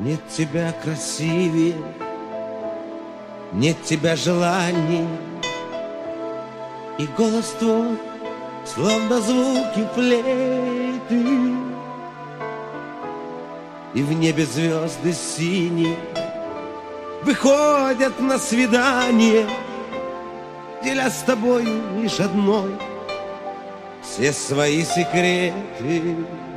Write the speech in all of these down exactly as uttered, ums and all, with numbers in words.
Нет тебя красивее, нет тебя желаний, и голос твой, словно звуки флейты, и в небе звезды синие выходят на свидание, деля с тобою лишь одной все свои секреты.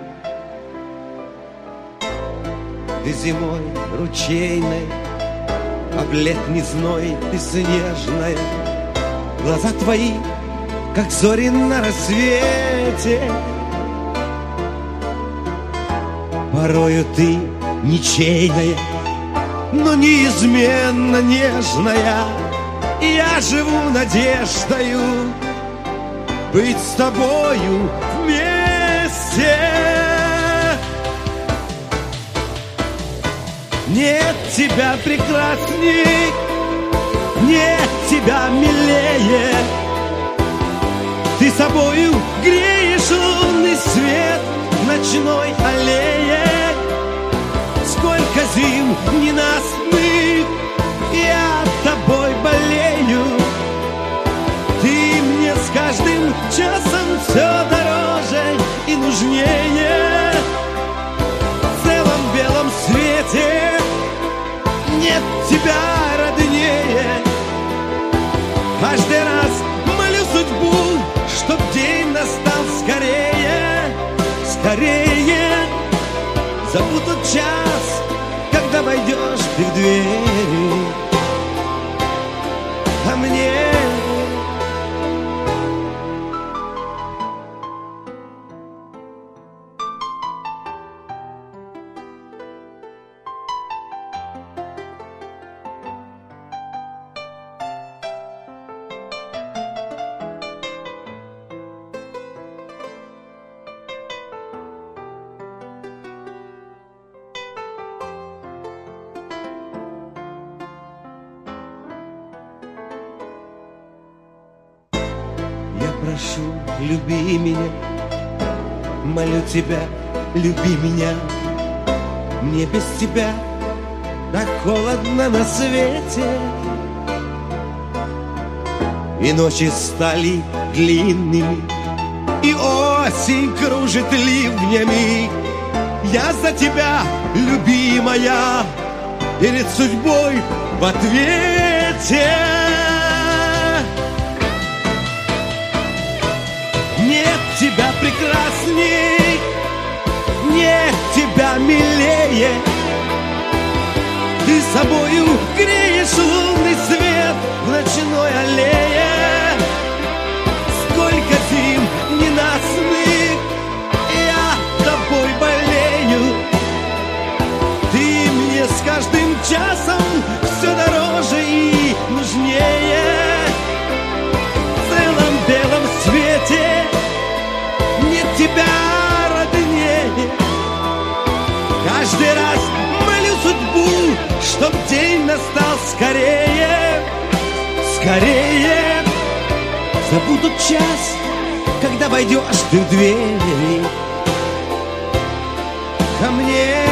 Ты зимой ручейной, а в летний зной ты снежная. Глаза твои, как зори на рассвете. Порою ты ничейная, но неизменно нежная. И я живу надеждою быть с тобою вместе. Нет тебя прекрасней, нет тебя милее. Ты собою греешь лунный свет в ночной аллее. Сколько зим ненастных я тобой болею. Ты мне с каждым часом все дороже и нужнее. В целом белом свете нет тебя роднее. Каждый раз молю судьбу, чтоб день настал скорее, скорее. Зовут тот час, когда войдешь ты в двери ко мне. Прошу, люби меня, молю тебя, люби меня. Мне без тебя так холодно на свете, и ночи стали длинными, и осень кружит ливнями. Я за тебя, любимая, перед судьбой в ответе. Нет тебя прекрасней, нет тебя милее. Ты собою греешь лунный свет в ночной аллее. Сколько зим ненастных я тобой болею. Ты мне с каждым часом все дороже и нужнее. В целом белом свете нет тебя роднее. Каждый раз молю судьбу, чтоб день настал скорее, скорее. Зову тот час, когда войдешь ты в двери ко мне.